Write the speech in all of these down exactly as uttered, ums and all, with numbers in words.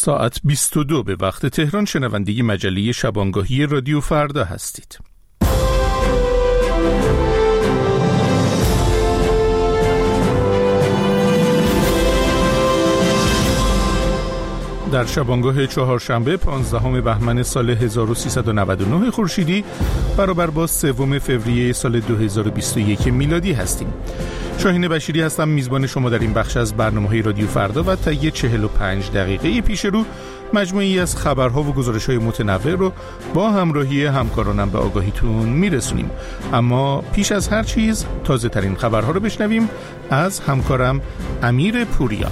ساعت بیست و دو به وقت تهران شنونده مجله شبانگاهی رادیو فردا هستید. در شبانگاه چهارشنبه پانزدهم بهمن سال هزار و سیصد و نود و نه خورشیدی برابر با سوم فوریه سال دو هزار و بیست و یک میلادی هستیم. شاهین بشیری هستم، میزبان شما در این بخش از برنامه‌های رادیو فردا و طی چهل و پنج دقیقه پیش رو مجموعی از خبرها و گزارش‌های متنوع رو با همراهی همکارانم به آگاهیتون میرسونیم. اما پیش از هر چیز تازه ترین خبرها رو بشنویم از همکارم امیر پوریا.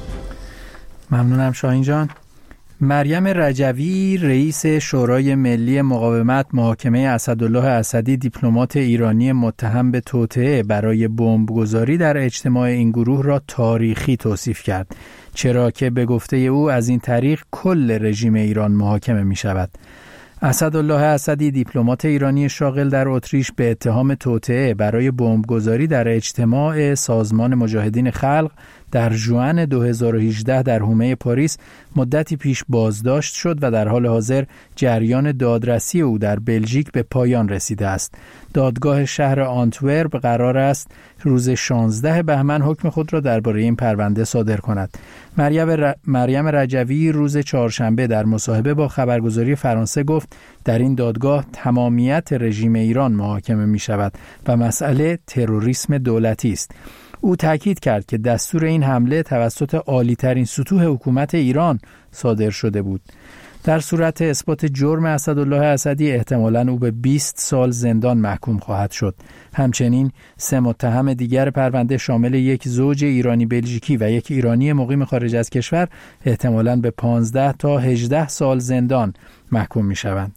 ممنونم شاهین جان. مریم رجوی رئیس شورای ملی مقاومت محاکمه اسدالله اسدی دیپلمات ایرانی متهم به توطئه برای بمبگذاری در اجتماع این گروه را تاریخی توصیف کرد، چرا که به گفته او از این طریق کل رژیم ایران محاکمه می شود. اسدالله اسدی دیپلمات ایرانی شاغل در اتریش به اتهام توطئه برای بمبگذاری در اجتماع سازمان مجاهدین خلق در ژوئن دو هزار و هجده در حومه پاریس مدتی پیش بازداشت شد و در حال حاضر جریان دادرسی او در بلژیک به پایان رسیده است. دادگاه شهر آنتورپ قرار است روز شانزده بهمن حکم خود را درباره این پرونده صادر کند. مریم, ر... مریم رجوی روز چهارشنبه در مصاحبه با خبرگزاری فرانسه گفت در این دادگاه تمامیت رژیم ایران محاکمه می شود و مسئله تروریسم دولتی است. او تاکید کرد که دستور این حمله توسط عالی‌ترین سطوح حکومت ایران صادر شده بود. در صورت اثبات جرم اسدالله اسدی احتمالاً او به بیست سال زندان محکوم خواهد شد. همچنین سه متهم دیگر پرونده شامل یک زوج ایرانی بلژیکی و یک ایرانی مقیم خارج از کشور احتمالاً به پانزده تا هجده سال زندان محکوم می‌شوند.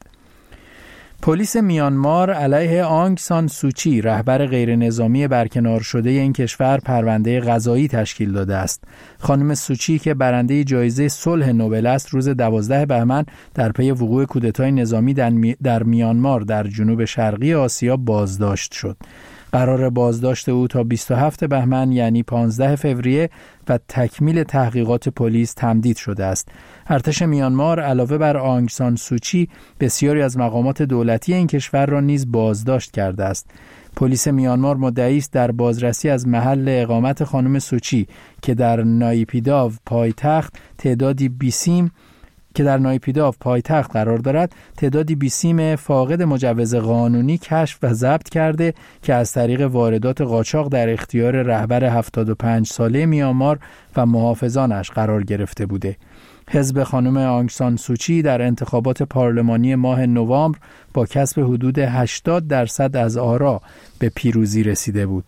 پلیس میانمار علیه آنگ سان سوچی رهبر غیرنظامی برکنار شده این کشور پرونده قضایی تشکیل داده است. خانم سوچی که برنده جایزه صلح نوبل است روز دوازده بهمن در پی وقوع کودتای نظامی در میانمار در جنوب شرقی آسیا بازداشت شد. قرار بازداشت او تا بیست و هفتم بهمن یعنی پانزدهم فوریه و تکمیل تحقیقات پلیس تمدید شده است. ارتش میانمار علاوه بر آنگ سان سوچی بسیاری از مقامات دولتی این کشور را نیز بازداشت کرده است. پلیس میانمار مدعی است در بازرسی از محل اقامت خانم سوچی که در نایپیداو پایتخت تعدادی بیسیم که در نایپیداو پایتخت قرار دارد تعدادی بیسیم فاقد مجوز قانونی کشف و ضبط کرده که از طریق واردات قاچاق در اختیار رهبر هفتاد و پنج ساله میانمار و محافظانش قرار گرفته بوده. حزب خانم آنگ سان سوچی در انتخابات پارلمانی ماه نوامبر با کسب حدود هشتاد درصد از آرا به پیروزی رسیده بود.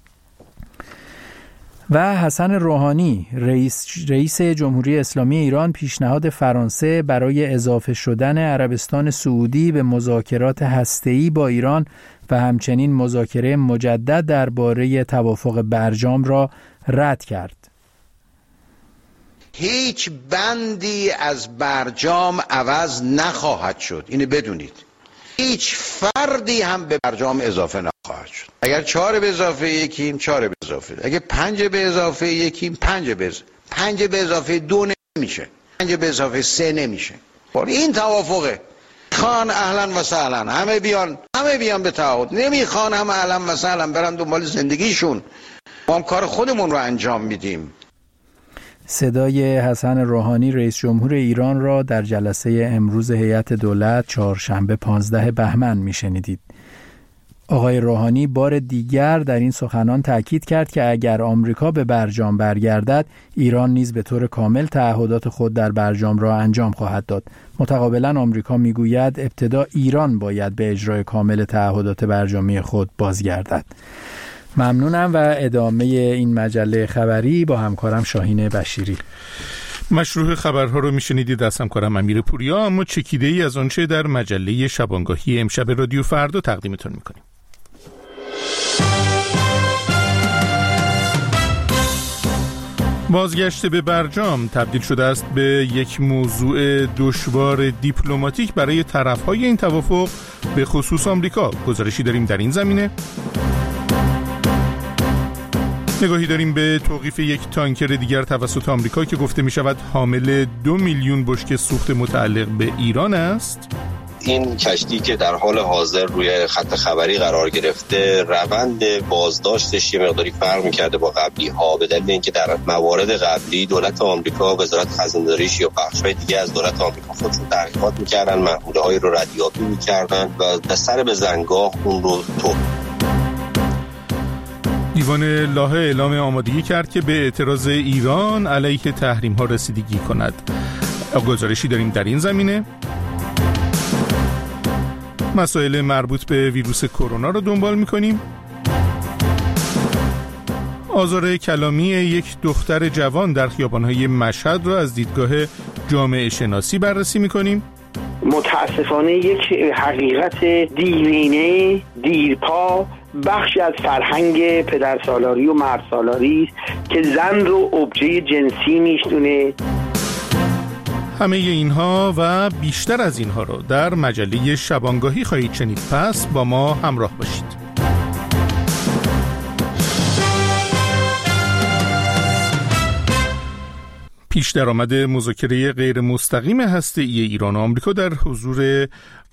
و حسن روحانی رئیس, رئیس جمهوری اسلامی ایران پیشنهاد فرانسه برای اضافه شدن عربستان سعودی به مذاکرات هسته‌ای با ایران و همچنین مذاکره مجدد درباره توافق برجام را رد کرد. هیچ بندی از برجام عوض نخواهد شد، اینو بدونید. هیچ فردی هم به برجام اضافه نخواهد شد. اگر چهار به اضافه یکیم چهار به اضافه، اگر پنج به اضافه یکیم پنج به اضافه پنج به اضافه دو نمیشه، پنج به اضافه سه نمیشه. این توافقه. خان اهلا و سهلا، همه بیان همه بیان به تعهد. نمیخوان هم اهلا و سهلا برن دنبال زندگیشون. ما هم کار خودمون رو انجام میدیم. صدای حسن روحانی رئیس جمهور ایران را در جلسه امروز هیئت دولت چهارشنبه پانزدهم بهمن میشنیدید. آقای روحانی بار دیگر در این سخنان تاکید کرد که اگر آمریکا به برجام برگردد، ایران نیز به طور کامل تعهدات خود در برجام را انجام خواهد داد. متقابلا آمریکا میگوید ابتدا ایران باید به اجرای کامل تعهدات برجامی خود بازگردد. ممنونم و ادامه این مجله خبری با همکارم شاهین بشیری. مشروع خبرها رو میشنیدید از همکارم امیر پوریا، اما چکیده ای از آنچه در مجله شبانگاهی امشب رادیو فردا تقدیمتون میکنیم. بازگشت به برجام تبدیل شده است به یک موضوع دشوار دیپلماتیک برای طرفهای این توافق، به خصوص آمریکا. گزارشی داریم در این زمینه. نگاهی داریم به توقیف یک تانکر دیگر توسط آمریکا که گفته می شود حامل دو میلیون بشکه سوخت متعلق به ایران است. این کشتی که در حال حاضر روی خط خبری قرار گرفته روند بازداشتش یه مقداری فرق می‌کرده با قبلی ها، به دلیل اینکه در موارد قبلی دولت آمریکا، وزارت خزانداریش یا بخش‌های دیگه از دولت آمریکا خودشون تحقیقات می‌کردن، محموله‌هایی رو ردیابی می‌کردن و به سر به زنگاه اون رو تو دیوان لاهه اعلام آمادگی کرد که به اعتراض ایران علیه تحریم‌ها رسیدگی کند. گزارشی داریم در این زمینه. مسائل مربوط به ویروس کرونا رو دنبال می‌کنیم. آزار کلامی یک دختر جوان در خیابان‌های مشهد را از دیدگاه جامعه شناسی بررسی می‌کنیم. متاسفانه یک حقیقت دیرینه، دیرپا، بخشی از فرهنگ پدرسالاری و مردسالاری است که زن رو ابژه جنسی میشدونه. همه اینها و بیشتر از اینها رو در مجله شبانگاهی خواهید شنید، پس با ما همراه باشید. پیش درآمد مذاکره غیر مستقیم هسته‌ای ایران و آمریکا در حضور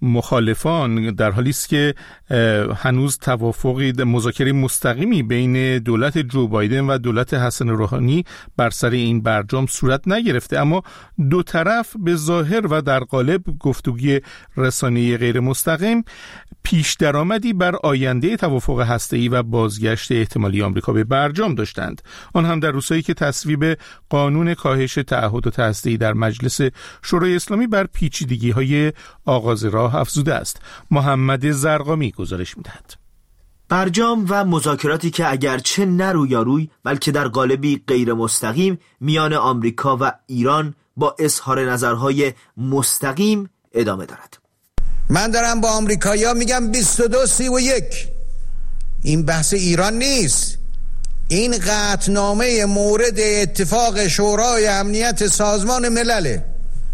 مخالفان در حالی است که هنوز توافقی مذاکره مستقیمی بین دولت جو بایدن و دولت حسن روحانی بر سر این برجام صورت نگرفته، اما دو طرف به ظاهر و در قالب گفتگوی رسانه‌ای غیر مستقیم پیش درآمدی بر آینده توافق هسته‌ای و بازگشت احتمالی آمریکا به برجام داشتند، آن هم در روزهایی که تصویب قانون کاهش تعهدات هسته‌ای در مجلس شورای اسلامی بر پیچیدگی‌های آغاز راه افزوده است. محمد زرقامی گزارش می‌دهد. برجام و مذاکراتی که اگرچه نه رویاروی بلکه در قالبی غیر مستقیم میان آمریکا و ایران با اظهار نظرهای مستقیم ادامه دارد. من دارم با آمریکایی‌ها میگم بیست و دو سی و یک. این بحث ایران نیست. این قطعنامه مورد اتفاق شورای امنیت سازمان ملله.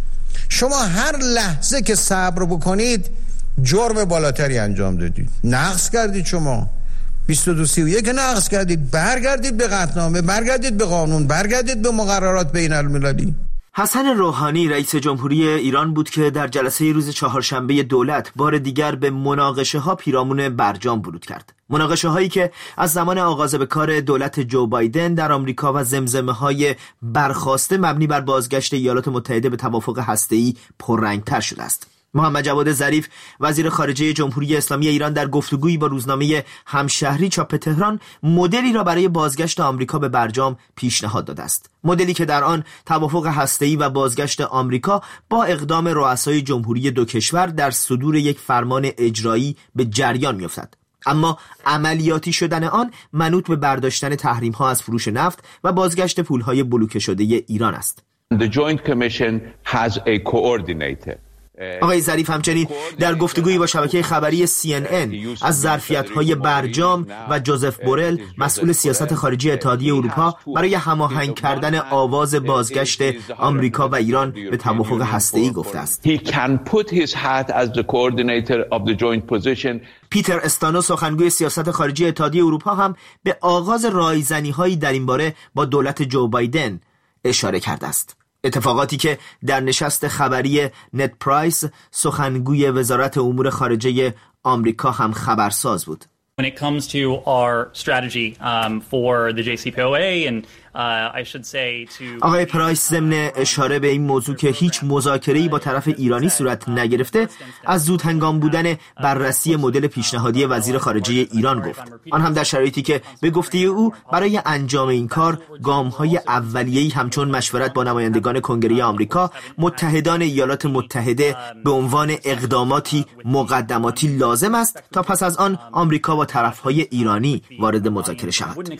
شما هر لحظه که صبر بکنید جرم بالاتری انجام دادید، نقض کردید. شما بیست و دو سی و یک نقض کردید. برگردید به قطعنامه، برگردید به قانون، برگردید به مقررات بین المللی. حسن روحانی رئیس جمهوری ایران بود که در جلسه روز چهارشنبه دولت بار دیگر به مناقشه ها پیرامون برجام ورود کرد. مناقشه هایی که از زمان آغاز به کار دولت جو بایدن در آمریکا و زمزمه های برخاسته مبنی بر بازگشت ایالات متحده به توافق هسته‌ای پررنگ‌تر شده است. محمد جواد ظریف وزیر خارجه جمهوری اسلامی ایران در گفتگویی با روزنامه همشهری چاپ تهران مدلی را برای بازگشت آمریکا به برجام پیشنهاد داده است. مدلی که در آن توافق هسته‌ای و بازگشت آمریکا با اقدام رؤسای جمهوری دو کشور در صدور یک فرمان اجرایی به جریان می‌افتد. اما عملیاتی شدن آن منوط به برداشتن تحریم‌ها از فروش نفت و بازگشت پول‌های بلوکه شده ایران است. The Joint Commission has a coordinator. آقای ظریف همچنین در گفتگویی با شبکه خبری سی ان ان از ظرفیت‌های برجام و جوزف بورل مسئول سیاست خارجی اتحادیه اروپا برای هماهنگ کردن آواز بازگشت آمریکا و ایران به توافق هسته‌ای گفته است. He can put his hat as the coordinator of the joint position. پیتر استانو سخنگوی سیاست خارجی اتحادیه اروپا هم به آغاز رایزنی‌هایی در این باره با دولت جو بایدن اشاره کرده است. اتفاقاتی که در نشست خبری نت پرایس سخنگوی وزارت امور خارجه آمریکا هم خبرساز بود. When it comes to our strategy um, for the جی سی پی او ای and uh, I should say to آقای پرایس ضمن اشاره به این موضوع که هیچ مذاکره‌ای با طرف ایرانی صورت نگرفته از زود هنگام بودن بررسی مدل پیشنهادی وزیر خارجه ایران گفت، آن هم در شرایطی که به گفته او برای انجام این کار گام‌های اولیه‌ای همچون مشورت با نمایندگان کنگره آمریکا متحدان ایالات متحده به عنوان اقداماتی مقدماتی لازم است تا پس از آن آمریکا با طرف‌های ایرانی وارد مذاکره شود.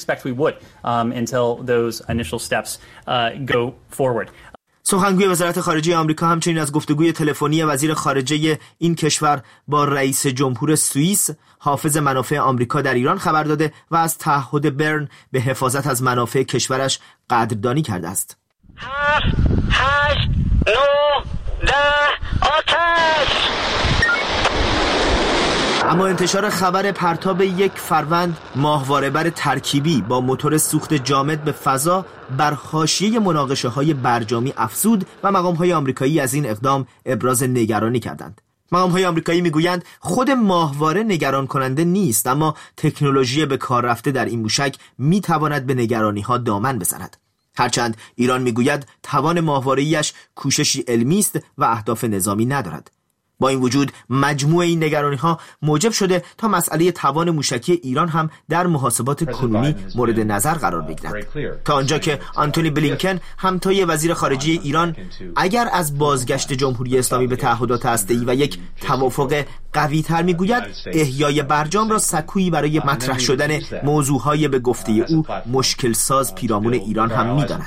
سخنگوی وزارت خارجه آمریکا همچنین از گفتگوی تلفنی وزیر خارجه این کشور با رئیس جمهور سوئیس حافظ منافع آمریکا در ایران خبر داده و از تعهد برن به حفاظت از منافع کشورش قدردانی کرده است. هفت، هشت، نه، ده، آتش! اما انتشار خبر پرتاب یک فروند ماهواره‌بر ترکیبی با موتور سوخت جامد به فضا بر حاشیه مناقشه‌های برجامی افزود و مقام‌های آمریکایی از این اقدام ابراز نگرانی کردند. مقام‌های آمریکایی میگویند خود ماهواره نگران کننده نیست، اما تکنولوژی به کار رفته در این موشک میتواند به نگرانی‌ها دامن بزند. هرچند ایران میگوید توان ماهواره‌ایش کوششی علمی است و اهداف نظامی ندارد. با این وجود مجموع این نگرانی‌ها موجب شده تا مسئله توان موشکی ایران هم در محاسبات کنونی مورد نظر قرار بگیرد. تا آنجا که آنتونی بلینکن همتای وزیر خارجه ایران اگر از بازگشت جمهوری اسلامی به تعهدات هسته‌ای و یک توافق قوی‌تر میگوید، احیای برجام را سکویی برای مطرح شدن موضوعهای به گفته او مشکل ساز پیرامون ایران هم می‌داند.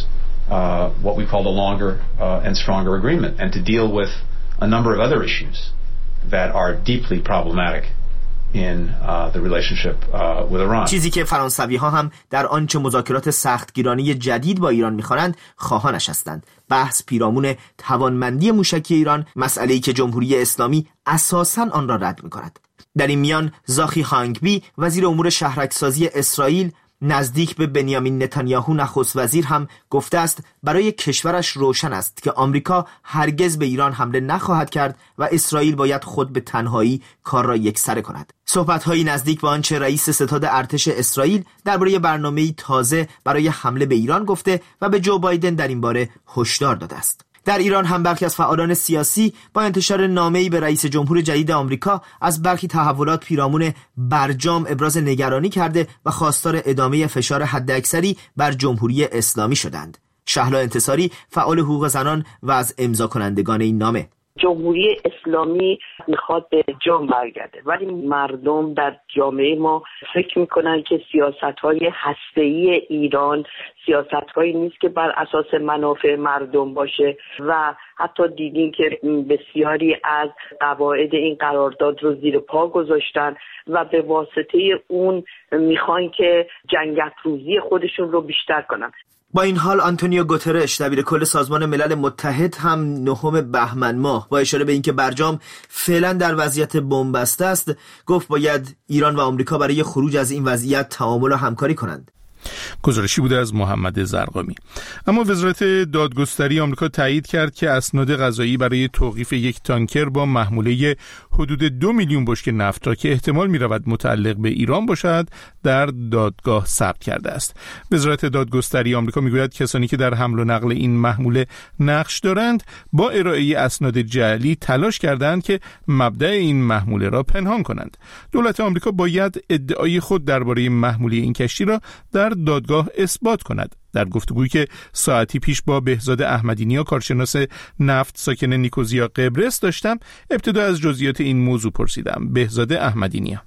a number of other issues that are deeply problematic in uh, the relationship uh, with Iran. چیزی که فرانسوی ها هم در آنچه مذاکرات سختگیرانه جدید با ایران می‌خوانند خواهانش هستند. بحث پیرامون توانمندی موشکی ایران، مسئله‌ای که جمهوری اسلامی اساساً آن را رد می‌کند. در این میان زاخی هانگبی وزیر امور شهرک‌سازی اسرائیل نزدیک به بنیامین نتانیاهو نخست وزیر هم گفته است برای کشورش روشن است که آمریکا هرگز به ایران حمله نخواهد کرد و اسرائیل باید خود به تنهایی کار را یکسره کند. صحبت‌های نزدیک به آنچه رئیس ستاد ارتش اسرائیل درباره برنامه‌ای تازه برای حمله به ایران گفته و به جو بایدن در این باره هشدار داده است. در ایران هم برخی از فعالان سیاسی با انتشار نامه‌ای به رئیس جمهور جدید آمریکا از برخی تحولات پیرامون برجام ابراز نگرانی کرده و خواستار ادامه فشار حداکثری بر جمهوری اسلامی شدند. شهلا انتصاری فعال حقوق زنان و از امضا کنندگان این نامه: جمهوری اسلامی میخواد به جام برگرده، ولی مردم در جامعه ما فکر میکنن که سیاست‌های هسته‌ای ایران سیاست‌هایی نیست که بر اساس منافع مردم باشه و حتی دیدیم که بسیاری از قواعد این قرارداد رو زیر پا گذاشتن و به واسطه اون میخوان که جنگ افروزی خودشون رو بیشتر کنن. با این حال آنتونیو گوترش دبیر کل سازمان ملل متحد هم نهم بهمن ماه با اشاره به اینکه برجام فعلا در وضعیت بنبسته است گفت باید ایران و آمریکا برای خروج از این وضعیت تعامل و همکاری کنند. گزارشی بوده از محمد زرقامی. اما وزارت دادگستری آمریکا تایید کرد که اسناد قضایی برای توقیف یک تانکر با محموله حدود دو میلیون بشکه نفت را که احتمال می‌رود متعلق به ایران باشد در دادگاه ثبت کرده است. وزارت دادگستری آمریکا می‌گوید کسانی که در حمل و نقل این محموله نقش دارند با ارائه اسناد جعلی تلاش کردند که مبدأ این محموله را پنهان کنند. دولت آمریکا باید ادعای خود درباره محموله این کشتی را در دادگاه اثبات کند. در گفتگویی که ساعتی پیش با بهزاد احمدی‌نیا کارشناس نفت ساکن نیکوزیا قبرس داشتم، ابتدا از جزئیات این موضوع پرسیدم. بهزاد احمدی‌نیا: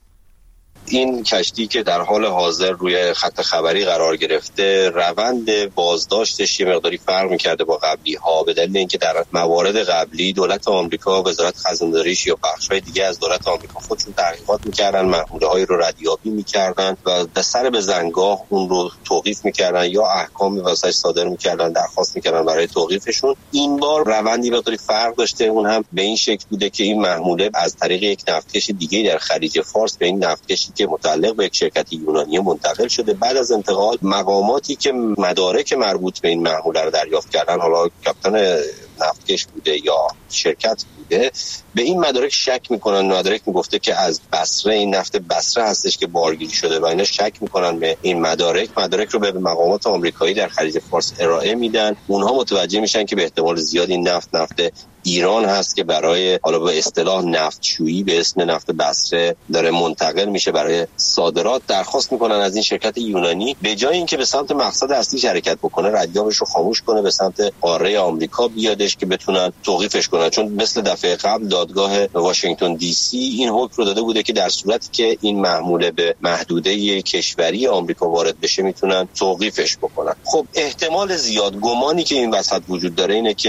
این کشتی که در حال حاضر روی خط خبری قرار گرفته روند بازداشتش یه مقداری فرق می‌کرده با قبلی ها، به دلیل اینکه در موارد قبلی دولت آمریکا، وزارت خزانداریش یا بخش‌های دیگه از دولت آمریکا خودشون تحقیقات می‌کردن، محموله‌هایی رو ردیابی می‌کردن و در سر به زنگاه اون رو توقیف می‌کردن یا احکامی واسش صادر می‌کردن، درخواست می‌کردن برای توقیفشون. این بار روندی مقداری فرق داشته، اون هم به این شکل بوده که این محموله از طریق یک نفتکش دیگه در خلیج فارس به این نفتکشی که متعلق به یک شرکت یونانی منتقل شده. بعد از انتقال مقاماتی که مدارک مربوط به این محموله رو دریافت کردن، حالا کاپیتان نفتکش بوده یا شرکت بوده، به این مدارک شک میکنن. مدارک میگفته که از بصره، این نفت بصره هستش که بارگیری شده و اینا شک میکنن به این مدارک. مدارک رو به مقامات آمریکایی در خلیج فارس ارائه میدن. اونها متوجه میشن که به احتمال زیاد این نفت نفت ایران هست که برای حالا به اصطلاح نفتشویی به اسم نفت بصره داره منتقل میشه برای صادرات. درخواست میکنن از این شرکت یونانی به جای اینکه به سمت مقصد اصلیش حرکت بکنه، ردیابش رو خاموش کنه، به سمت قاره آمریکا بیادش که بتونن توقیفش کنن. چون مثل دفعه قبل دادگاه واشنگتن دی سی این حکم رو داده بوده که در صورتی که این محموله به محدوده کشوری آمریکا وارد بشه میتونن توقیفش بکنن. خب احتمال زیاد گمانی که این وسط وجود داره اینه که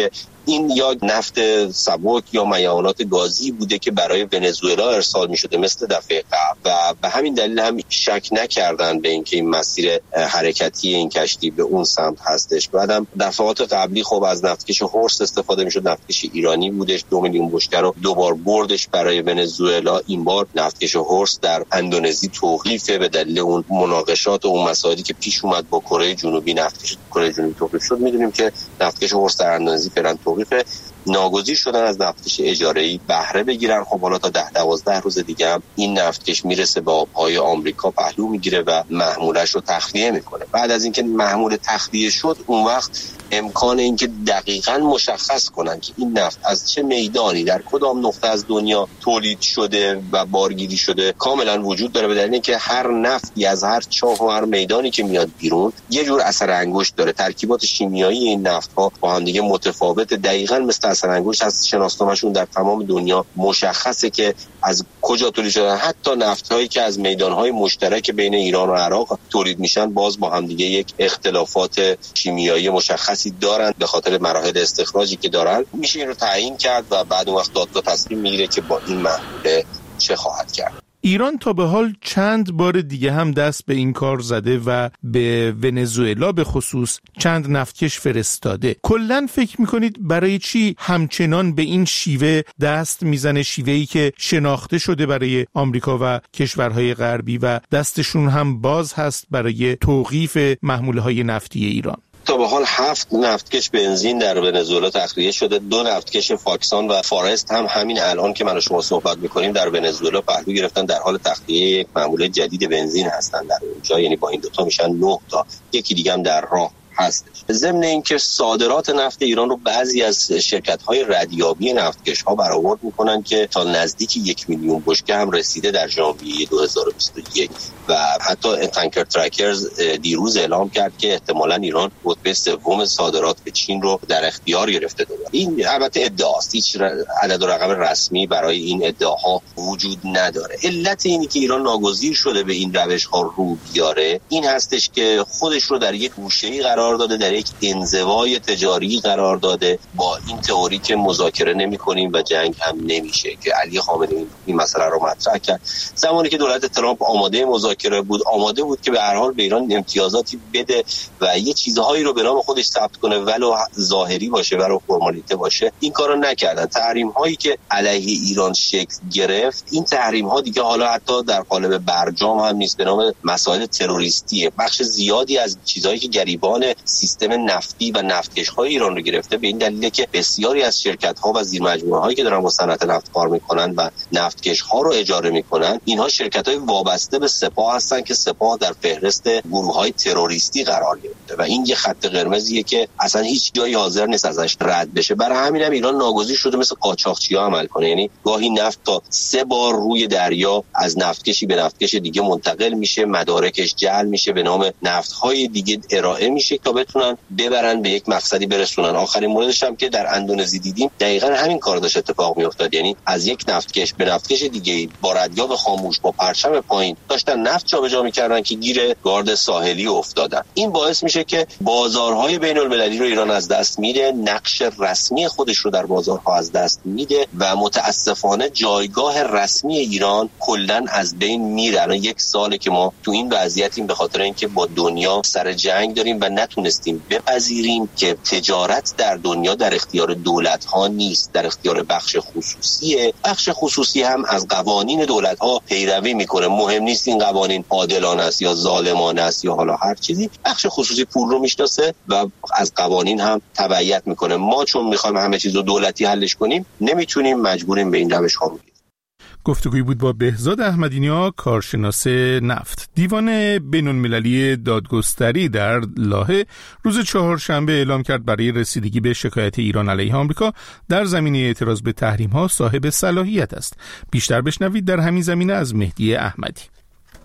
این یا نفت سبک یا مایعات گازی بوده که برای ونزوئلا ارسال می‌شده مثل دفعه قبل و به همین دلیل هم شک نکردن به اینکه این مسیر حرکتی این کشتی به اون سمت هستش. بعدم دفعات قبلی خب از نفتکش هورس استفاده می‌شد، نفتکش ایرانی بودش، دو میلیون بشکه رو دوبار بردش برای ونزوئلا. این بار نفتکش هورس در اندونزی توقیف به دلیل اون مناقشات و اون مسائلی که پیش اومد با کره جنوبی. نفتکش کره جنوبی توقیف شد. می‌دونیم که نفتکش هورس در اندونزی فعلا توقیفه، ناگزیر شدن از نفتکش اجاره‌ای بهره بگیرن. خب حالا تا ده دوازده روز دیگه هم این نفتکش میرسه به آبهای آمریکا، پهلو میگیره و محمولش رو تخلیه میکنه. بعد از اینکه محمول تخلیه شد، اون وقت امکان اینکه دقیقاً مشخص کنن که این نفت از چه میدانی در کدام نقطه از دنیا تولید شده و بارگیری شده کاملا وجود داره، به دلیل اینکه هر نفتی از هر چاه و هر میدانی که میاد بیرون یه جور اثر انگشت داره. ترکیبات شیمیایی این نفت‌ها با هم دیگه متفاوته، دقیقاً مثل اثر انگشت از شناسنامه‌شون در تمام دنیا مشخصه که از کجا تولید شدن. حتی نفت‌هایی که از میدان‌های مشترک بین ایران و عراق تولید میشن باز با هم دیگه یک اختلافات شیمیایی مشخصی دارن به خاطر مراحل استخراجی که دارن. میشه این رو تعیین کرد و بعد اون وقت دادگاه تصمیم میگیره که با این محموله چه خواهد کرد. ایران تا به حال چند بار دیگه هم دست به این کار زده و به ونزوئلا به خصوص چند نفتکش فرستاده. کلاً فکر میکنید برای چی همچنان به این شیوه دست میزنه، شیوهی که شناخته شده برای آمریکا و کشورهای غربی و دستشون هم باز هست برای توقیف محموله‌های نفتی ایران؟ تا به حال هفت نفتکش بنزین در ونزوئلا تخلیه شده. دو نفتکش فاکسان و فارست هم همین الان که من و شما صحبت میکنیم در ونزوئلا پهلو گرفتن، در حال تخلیه یک محموله جدید بنزین هستن در اونجا. یعنی با این دوتا میشن نه تا، یکی دیگه هم در راه هستش. ضمن اینکه صادرات نفت ایران رو بعضی از شرکت‌های ردیابی نفتکش‌ها برآورد می‌کنن که تا نزدیک یک میلیون بشکه هم رسیده در ژانویه دو هزار و بیست و یک و حتی تانکر ترکرز دیروز اعلام کرد که احتمالاً ایران رتبه سوم صادرات به چین رو در اختیار گرفته داره. این البته ادعاست، هیچ عدد و رقم رسمی برای این ادعاها وجود نداره. علت اینی که ایران ناگزیر شده به این روش‌ها رو بیاره این هستش که خودش رو در یک گوشه‌ای قرار داده، در یک انزوای تجاری قرار داده با این تئوری که مذاکره نمی‌کنیم و جنگ هم نمیشه، که علی خامنه‌ای این مسئله رو مطرح کرد. زمانی که دولت ترامپ آماده مذاکره بود، آماده بود که به هر حال به ایران امتیازاتی بده و یه چیزهایی رو به نام خودش ثبت کنه ولو ظاهری باشه ولو فرمالیته باشه. این کارو نکردن. تحریم‌هایی که علیه ایران شکل گرفت، این تحریم‌ها دیگه حالا حتی در قالب برجام هم نیست، به نام مسائل تروریستیه. بخش زیادی از چیزهایی که گریبان سیستم نفتی و نفتکش‌های ایران رو گرفته به این دلیله که بسیاری از شرکت‌ها و زیرمجموعه‌هایی که دارن با صنعت نفت کار می‌کنن و نفتکش‌ها رو اجاره می‌کنن، اینها شرکت‌های وابسته به سپاه هستن که سپاه در فهرست گروه‌های تروریستی قرار گرفته و این یه خط قرمزیه که اصلا هیچ جایی حاضر نیست ازش رد بشه. برای همین هم ایران ناگزیر شده مثل قاچاقچی‌ها عمل کنه. یعنی گاهی نفت تا سه بار روی دریا از نفتکشی به نفتکش دیگه منتقل میشه، مدارکش جعل میشه، به نام نفت‌های دیگه ارائه میشه تا بتونن ببرن به یک مقصدی برسونن. آخرین موردش هم که در اندونزی دیدیم دقیقاً همین کار داشت اتفاق میافتاد. یعنی از یک نفتکش به نفتکش دیگه با ردیاب خاموش با پرچم پایین داشتن نفت جابجا میکردن که گیر گارد ساحلی افتادن. این باعث میشه که بازارهای بین المللی رو ایران از دست میده، نقش رسمی خودش رو در بازارها از دست میده و متاسفانه جایگاه رسمی ایران کلاً از بین میره. الان یک ساله که ما تو این وضعیتیم به خاطر اینکه با دنیا سر جنگ داریم و نتونستیم بپذیریم که تجارت در دنیا در اختیار دولت‌ها نیست، در اختیار بخش خصوصیه. بخش خصوصی هم از قوانین دولت‌ها پیروی میکنه. مهم نیست این قوانین عادلانه است یا ظالمانه است یا حالا هر چیزی، بخش خصوصی پول رو میشناسه و از قوانین هم تبعیت میکنه. ما چون میخوایم همه چیز رو دولتی حلش کنیم نمیتونیم، مجبوریم به این روش ها رو بریم. گفتگوی بود با بهزاد احمدی‌نیا، کارشناس نفت. دیوان بین‌المللی دادگستری در لاهه روز چهارشنبه اعلام کرد برای رسیدگی به شکایت ایران علیه آمریکا در زمینه اعتراض به تحریم‌ها صاحب صلاحیت است. بیشتر بشنوید در همین زمینه از مهدی احمدی.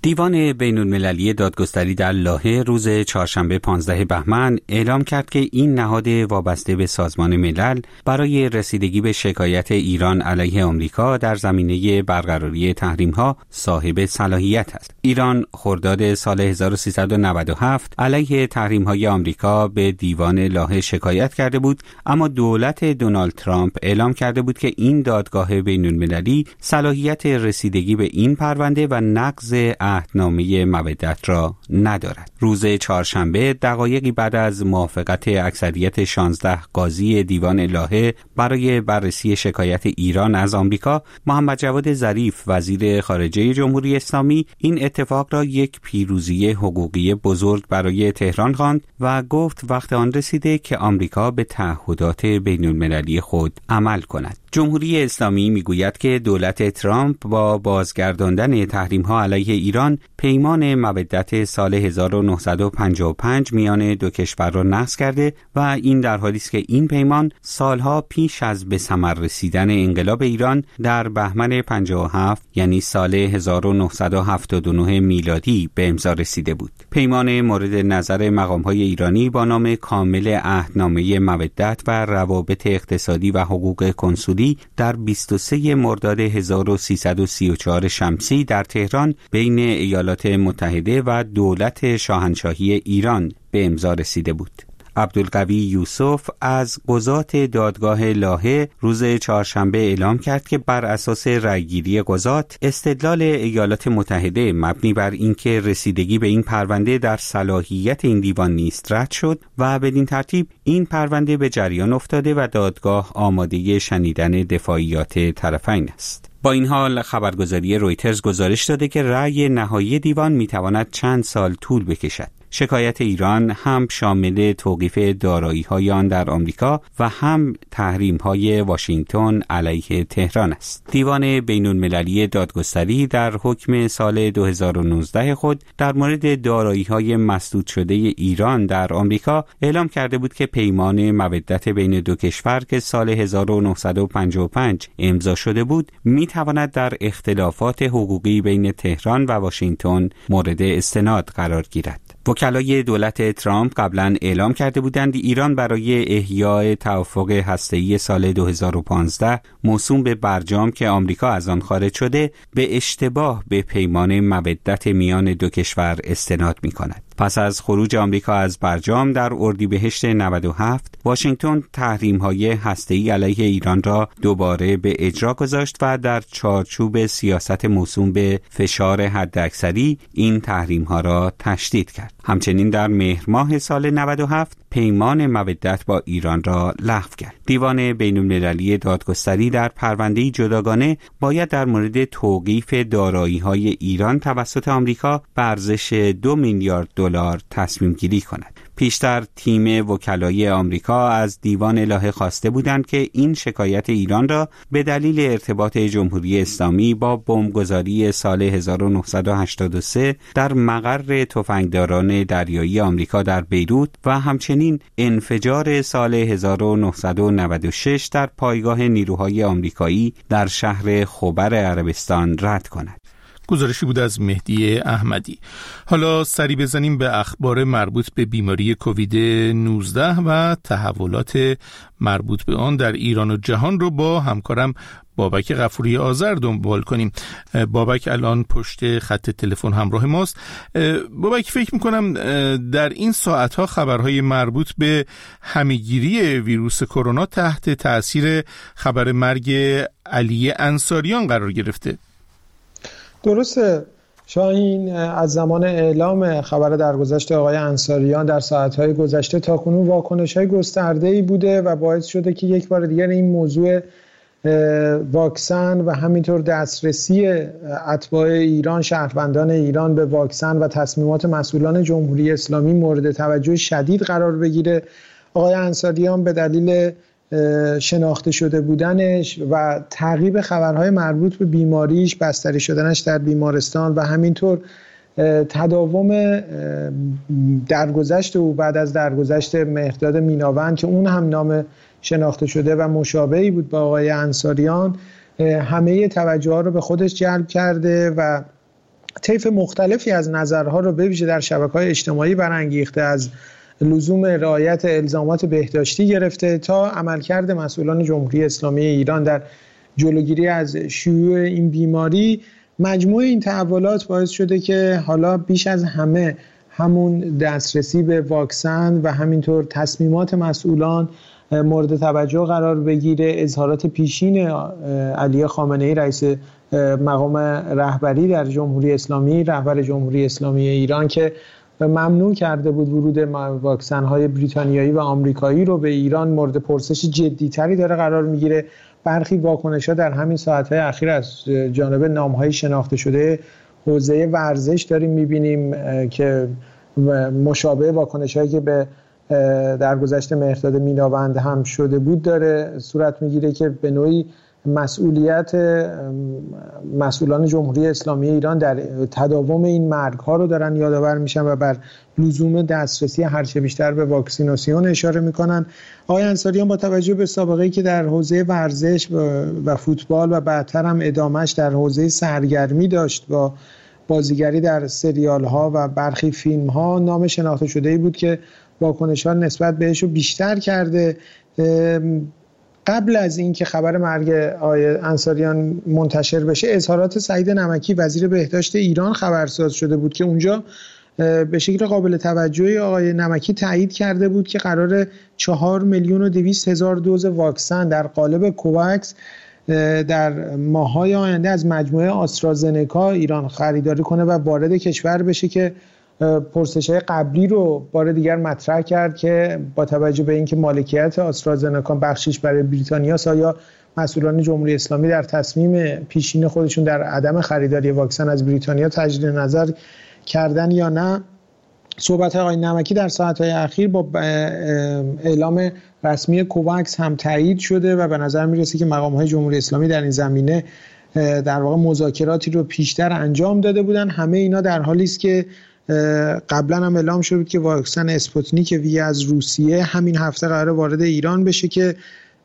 دیوان بین‌المللی دادگستری در لاهه روز چهارشنبه پانزدهم بهمن اعلام کرد که این نهاد وابسته به سازمان ملل برای رسیدگی به شکایت ایران علیه آمریکا در زمینه برقراری تحریم‌ها صاحب صلاحیت است. ایران خرداد سال هزار و سیصد و نود و هفت علیه تحریم‌های آمریکا به دیوان لاهه شکایت کرده بود، اما دولت دونالد ترامپ اعلام کرده بود که این دادگاه بین‌المللی صلاحیت رسیدگی به این پرونده و نقض عهدنامه مودت را ندارد. روز چهارشنبه دقایقی بعد از موافقت اکثریت شانزده قاضی دیوان لاهه برای بررسی شکایت ایران از آمریکا، محمد جواد ظریف وزیر خارجه جمهوری اسلامی این اتفاق را یک پیروزی حقوقی بزرگ برای تهران خواند و گفت وقت آن رسیده که آمریکا به تعهدات بین‌المللی خود عمل کند. جمهوری اسلامی میگوید که دولت ترامپ با بازگرداندن تحریم‌ها علیه ایران پیمان مودت سال هزار و نهصد و پنجاه و پنج میان دو کشور را نقض کرده و این در حالی است که این پیمان سالها پیش از به ثمر رسیدن انقلاب ایران در بهمن پنجاه و هفت یعنی سال هزار و نهصد و هفتاد و نه میلادی به امضا رسیده بود. پیمان مورد نظر مقام‌های ایرانی با نام کامل عهدنامه مودت و روابط اقتصادی و حقوق کنسولی در بیست و سوم مرداد هزار و سیصد و سی و چهار شمسی در تهران بین ایالات متحده و دولت شاهنشاهی ایران به امضا رسیده بود. عبدالقوی یوسف از قضات دادگاه لاهه روز چهارشنبه اعلام کرد که بر اساس رأیگیری قضات استدلال ایالات متحده مبنی بر اینکه رسیدگی به این پرونده در صلاحیت این دیوان نیست رد شد و بدین ترتیب این پرونده به جریان افتاده و دادگاه آماده شنیدن دفاعیات طرفین است. با این حال خبرگزاری رویترز گزارش داده که رأی نهایی دیوان میتواند چند سال طول بکشد. شکایت ایران هم شامل توقیف دارایی‌های آن در آمریکا و هم تحریم‌های واشنگتن علیه تهران است. دیوان بین‌المللی دادگستری در حکم سال دو هزار و نوزده خود در مورد دارایی‌های مسدود شده ایران در آمریکا اعلام کرده بود که پیمان مودت بین دو کشور که سال هزار و نهصد و پنجاه و پنج امضا شده بود می‌تواند در اختلافات حقوقی بین تهران و واشنگتن مورد استناد قرار گیرد. وکلای دولت ترامپ قبلا اعلام کرده بودند ایران برای احیای توافق هسته‌ای سال دو هزار و پانزده موسوم به برجام که آمریکا از آن خارج شده به اشتباه به پیمان مودت میان دو کشور استناد می‌کند. پس از خروج آمریکا از برجام در اردیبهشت نود و هفت، واشنگتن تحریم‌های هسته‌ای علیه ایران را دوباره به اجرا گذاشت و در چارچوب سیاست موسوم به فشار حداکثری این تحریم‌ها را تشدید کرد. همچنین در مهر ماه سال نود و هفت پیمان مودت با ایران را لغو کرد. دیوان بین‌المللی دادگستری در پرونده‌ای جداگانه باید در مورد توقیف دارایی‌های ایران توسط آمریکا به ارزش دو میلیارد دلار تصمیم گیری کند. پیشتر تیم وکلای آمریکا از دیوان لاهه خواسته بودند که این شکایت ایران را به دلیل ارتباط جمهوری اسلامی با بمبگذاری سال هزار و نهصد و هشتاد و سه در مقر تفنگداران دریایی آمریکا در بیروت و همچنین انفجار سال هزار و نهصد و نود و شش در پایگاه نیروهای آمریکایی در شهر خبر عربستان رد کند. گزارشی بود از مهدی احمدی. حالا سری بزنیم به اخبار مربوط به بیماری کووید نوزده و تحولات مربوط به آن در ایران و جهان رو با همکارم بابک غفوری آذر دنبال کنیم. بابک الان پشت خط تلفن همراه ماست. بابک، فکر میکنم در این ساعتها خبرهای مربوط به همه‌گیری ویروس کرونا تحت تأثیر خبر مرگ علی انصاریان قرار گرفته. درسته شاهین، از زمان اعلام خبر درگذشت آقای انصاریان در ساعتهای گذشته تاکنون واکنش‌های گسترده‌ای بوده و باعث شده که یک بار دیگر این موضوع واکسن و همینطور دسترسی اتباع ایران، شهروندان ایران به واکسن و تصمیمات مسئولان جمهوری اسلامی مورد توجه شدید قرار بگیره. آقای انصاریان به دلیل شناخته شده بودنش و تعقیب خبرهای مربوط به بیماریش، بستری شدنش در بیمارستان و همینطور تداوم درگذشت او بعد از درگذشت مهرداد میناوند که اون هم نام شناخته شده و مشابهی بود با آقای انصاریان، همه توجه ها رو به خودش جلب کرده و طیف مختلفی از نظرها رو به ویژه در شبکه‌های اجتماعی برانگیخته، از لزوم رعایت الزامات بهداشتی گرفته تا عملکرد مسئولان جمهوری اسلامی ایران در جلوگیری از شیوع این بیماری. مجموع این تحولات باعث شده که حالا بیش از همه همون دسترسی به واکسن و همینطور تصمیمات مسئولان مورد توجه قرار بگیره. اظهارات پیشین علی خامنه‌ای رئیس مقام رهبری در جمهوری اسلامی، رهبر جمهوری اسلامی ایران، که ممنوع کرده بود ورود واکسن‌های بریتانیایی و آمریکایی رو به ایران، مورد پرسش جدی‌تری داره قرار میگیره. برخی واکنش‌ها در همین ساعت‌های اخیر از جانب نام‌های شناخته شده حوزه ورزش داریم می‌بینیم که مشابه واکنش‌هایی که به در گذشته مهرداد میناوند هم شده بود داره صورت میگیره که به نوعی مسئولیت مسئولان جمهوری اسلامی ایران در تداوم این مرگ‌ها رو دارن یادآور میشن و بر لزوم دسترسی هرچه بیشتر به واکسیناسیون اشاره میکنن. آقای انصاریان با توجه به سابقه‌ای که در حوزه ورزش و فوتبال و بعدتر هم ادامهش در حوزه سرگرمی داشت، با بازیگری در سریال‌ها و برخی فیلم‌ها، نام شناخته شده‌ای بود که واکنش‌ها نسبت بهش رو بیشتر کرده. قبل از اینکه خبر مرگ آقای انصاریان منتشر بشه، اظهارات سعید نمکی وزیر بهداشت ایران خبرساز شده بود که اونجا به شکل قابل توجهی آقای نمکی تایید کرده بود که قرار چهار میلیون و دویست هزار دوز واکسن در قالب کوواکس در ماه‌های آینده از مجموعه آسترازنکا ایران خریداری کنه و وارد کشور بشه، که پرسش‌های قبلی رو بار دیگر مطرح کرد که با توجه به اینکه مالکیت آسترازنکا بخشش برای بریتانیا، آیا مسئولان جمهوری اسلامی در تصمیم پیشین خودشون در عدم خریداری واکسن از بریتانیا تجدید نظر کردن یا نه. صحبت آقای نمکی در ساعت‌های اخیر با اعلام رسمی کوواکس هم تایید شده و به نظر میرسه که مقام‌های جمهوری اسلامی در این زمینه در واقع مذاکراتی رو پیشتر انجام داده بودن. همه اینا در حالی است که قبلا هم اعلام شد بود که واکسن اسپوتنیک وی از روسیه همین هفته قراره وارد ایران بشه، که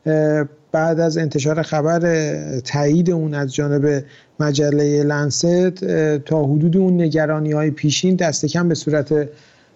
بعد از انتشار خبر تایید اون از جانب مجله لنست تا حدود اون نگرانی‌های پیشین دست کم به صورت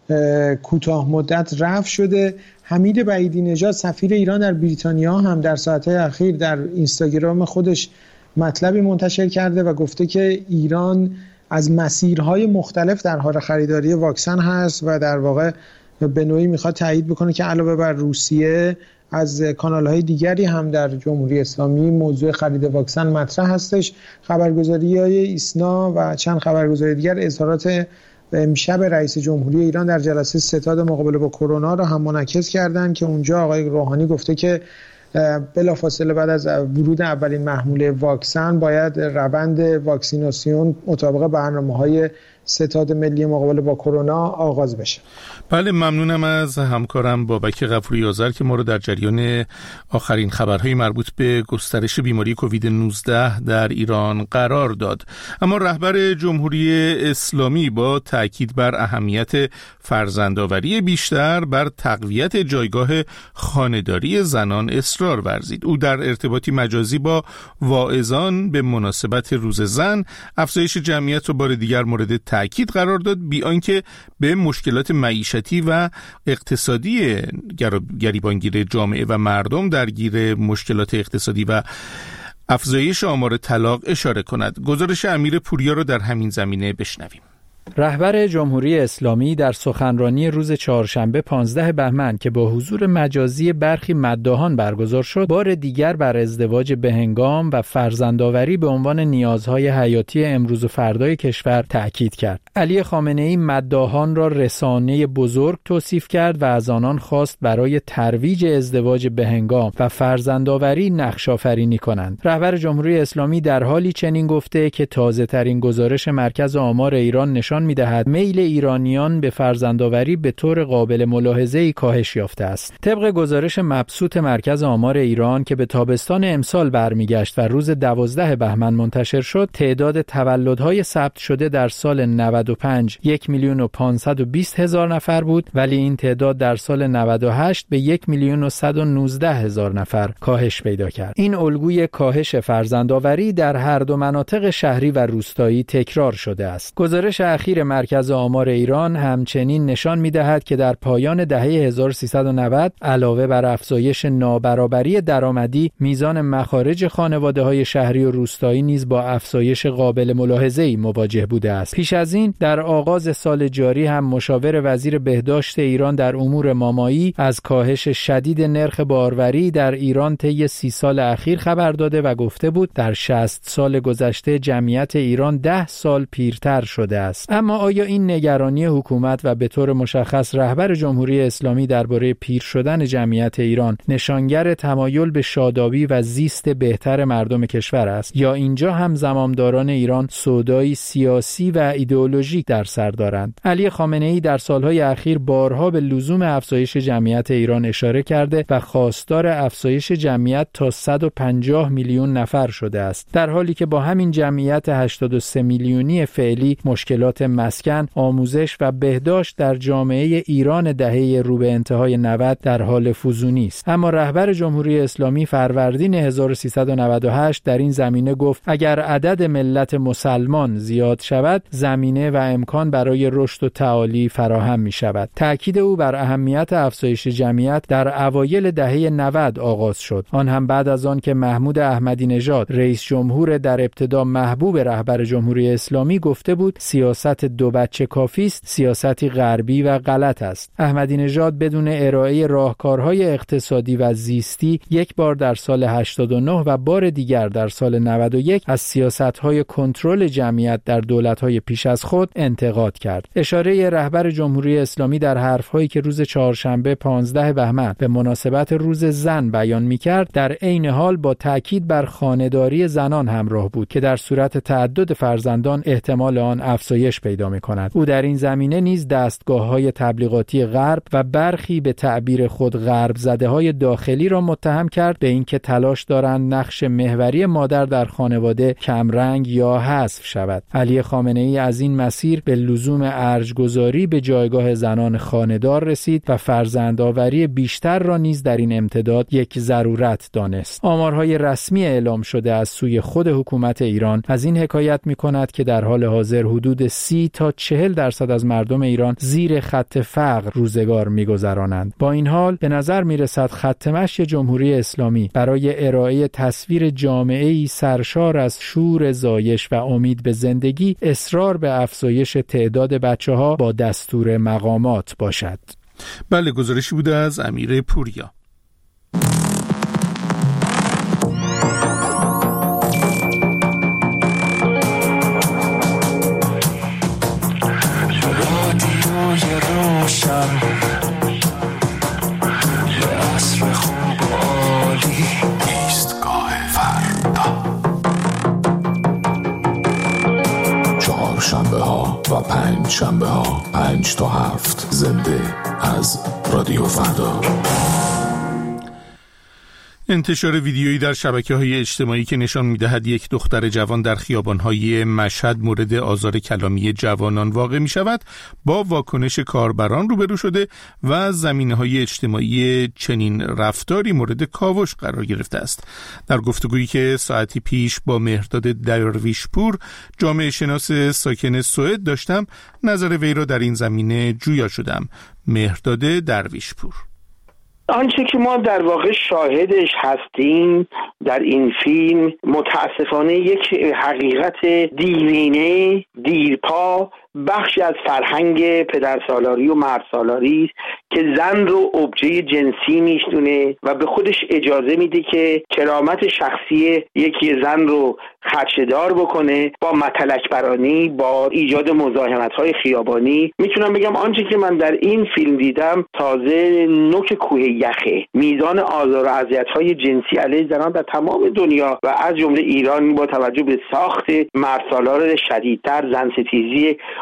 کوتاه مدت رفع شده. حمید بعیدی نژاد سفیر ایران در بریتانیا هم در ساعت‌های اخیر در اینستاگرام خودش مطلبی منتشر کرده و گفته که ایران از مسیرهای مختلف در حال خریداری واکسن هست و در واقع به نوعی میخواد تایید بکنه که علاوه بر روسیه از کانالهای دیگری هم در جمهوری اسلامی موضوع خرید واکسن مطرح هستش. خبرگزاری‌های ایسنا و چند خبرگزاری دیگر اظهارات امشب رئیس جمهوری ایران در جلسه ستاد مقابله با کرونا را هم منعکس کردند که اونجا آقای روحانی گفته که بلافاصله بعد از ورود اولین محموله واکسن باید روند واکسیناسیون مطابق برنامه‌های ستاد ملی مقابله با کرونا آغاز بشه. بله، ممنونم از همکارم بابک غفوری آذر که ما رو در جریان آخرین خبرهای مربوط به گسترش بیماری کووید نوزده در ایران قرار داد. اما رهبر جمهوری اسلامی با تاکید بر اهمیت فرزندآوری بیشتر بر تقویت جایگاه خانه‌داری زنان اصرار ورزید. او در ارتباطی مجازی با واعظان به مناسبت روز زن افزایش جمعیت رو بار دیگر مورد تأکید قرار داد، بی آنکه به مشکلات معیشتی و اقتصادی گریبانگیر جامعه و مردم درگیر مشکلات اقتصادی و افزایش آمار طلاق اشاره کند. گزارش امیر پوریا رو در همین زمینه بشنویم. رهبر جمهوری اسلامی در سخنرانی روز چهارشنبه پانزده بهمن که با حضور مجازی برخی مداحان برگزار شد، بار دیگر بر ازدواج بهنگام و فرزندآوری به عنوان نیازهای حیاتی امروز و فردای کشور تأکید کرد. علی خامنه‌ای مداحان را رسانه بزرگ توصیف کرد و از آنان خواست برای ترویج ازدواج بهنگام و فرزندآوری نقش‌آفرینی کنند. رهبر جمهوری اسلامی در حالی چنین گفته که تازه‌ترین گزارش مرکز آمار ایران نشان نشان می‌دهد میل ایرانیان به فرزندآوری به طور قابل ملاحظه‌ای کاهش یافته است. طبق گزارش مبسوط مرکز آمار ایران که به تابستان امسال برمیگشت و روز دوازده بهمن منتشر شد، تعداد تولدهای ثبت شده در سال نود و پنج یک میلیون و پانصد و بیست هزار نفر بود، ولی این تعداد در سال نود و هشت به یک میلیون و صد و نوزده هزار نفر کاهش پیدا کرد. این الگوی کاهش فرزندآوری در هر دو مناطق شهری و روستایی تکرار شده است. گزارش اخیر مرکز آمار ایران همچنین نشان می‌دهد که در پایان دهه هزار و سیصد و نود علاوه بر افزایش نابرابری درآمدی، میزان مخارج خانواده‌های شهری و روستایی نیز با افزایش قابل ملاحظه‌ای مواجه بوده است. پیش از این در آغاز سال جاری هم مشاور وزیر بهداشت ایران در امور مامایی از کاهش شدید نرخ باروری در ایران طی سی سال اخیر خبر داده و گفته بود در شصت سال گذشته جمعیت ایران ده سال پیرتر شده است. اما آیا این نگرانی حکومت و به طور مشخص رهبر جمهوری اسلامی درباره پیر شدن جمعیت ایران نشانگر تمایل به شادابی و زیست بهتر مردم کشور است، یا اینجا هم زمامداران ایران سودایی سیاسی و ایدئولوژیک در سر دارند؟ علی خامنه‌ای در سالهای اخیر بارها به لزوم افزایش جمعیت ایران اشاره کرده و خواستار افزایش جمعیت تا صد و پنجاه میلیون نفر شده است، در حالی که با همین جمعیت هشتاد و سه میلیونی فعلی مشکلات مسکن، آموزش و بهداشت در جامعه ایران دهه رو به انتهای نود در حال فزونی است. اما رهبر جمهوری اسلامی فروردین هزار و سیصد و نود و هشت در این زمینه گفت اگر عدد ملت مسلمان زیاد شود، زمینه و امکان برای رشد و تعالی فراهم می شود. تأکید او بر اهمیت افزایش جمعیت در اوایل دهه نود آغاز شد، آن هم بعد از آن که محمود احمدی نژاد رئیس جمهور در ابتدا محبوب رهبر جمهوری اسلامی گفته بود سیاست دو بچه کافی است، سیاستی غربی و غلط است. احمدی نژاد بدون ارائه راهکارهای اقتصادی و زیستی یک بار در سال هشتاد و نه و بار دیگر در سال نود و یک از سیاست‌های کنترل جمعیت در دولت‌های پیش از خود انتقاد کرد. اشاره رهبر جمهوری اسلامی در حرف‌هایی که روز چهارشنبه پانزده بهمن به مناسبت روز زن بیان می‌کرد، در عین حال با تأکید بر خانه‌داری زنان همراه بود که در صورت تعدد فرزندان احتمال آن افزایش پیدا می‌کند. او در این زمینه نیز دستگاه‌های تبلیغاتی غرب و برخی به تعبیر خود غرب زده‌های داخلی را متهم کرد به اینکه تلاش دارند نقش محوری مادر در خانواده کمرنگ یا حذف شود. علی خامنه‌ای از این مسیر به لزوم ارج‌گذاری به جایگاه زنان خانه‌دار رسید و فرزندآوری بیشتر را نیز در این امتداد یک ضرورت دانست. آمارهای رسمی اعلام شده از سوی خود حکومت ایران از این حکایت می‌کند که در حال حاضر حدود سی تا چهل درصد از مردم ایران زیر خط فقر روزگار می‌گذرانند. با این حال به نظر می‌رسد خط مشی جمهوری اسلامی برای ارائه تصویر جامعه‌ای سرشار از شور زایش و امید به زندگی اصرار به افزایش تعداد بچه‌ها با دستور مقامات باشد. بله، گزارشی بوده از امیر پوریا. رادیوی روشن یه عصر خوب و عالی، ایستگاه فردا، چهار شنبه ها و پنج شنبه ها، پنج تا هفت، زنده از رادیو فردا. انتشار ویدیویی در شبکه‌های اجتماعی که نشان می‌دهد یک دختر جوان در خیابان‌های مشهد مورد آزار کلامی جوانان واقع می‌شود، با واکنش کاربران روبرو شده و زمینه‌های اجتماعی چنین رفتاری مورد کاوش قرار گرفته است. در گفتگویی که ساعتی پیش با مهرداد درویشپور، جامعه شناس ساکن سوئد داشتم، نظر وی را در این زمینه جویا شدم. مهرداد درویشپور: آنچه که ما در واقع شاهدش هستیم در این فیلم متاسفانه یک حقیقت دیرینه، دیرپا، بخشی از فرهنگ پدرسالاری و مردسالاری است که زن رو ابژه جنسی میشنونه و به خودش اجازه میده که کرامت شخصی یکی زن رو خدشه‌دار بکنه با متلک برانی، با ایجاد مزاحمت‌های خیابانی. میتونم بگم آنچه که من در این فیلم دیدم تازه نوک کوه یخه. میزان آزار و اذیت‌های جنسی علیه زنان در تمام دنیا و از جمله ایران با توجه به ساخت مردسالار شدیدتر، زن ستیزی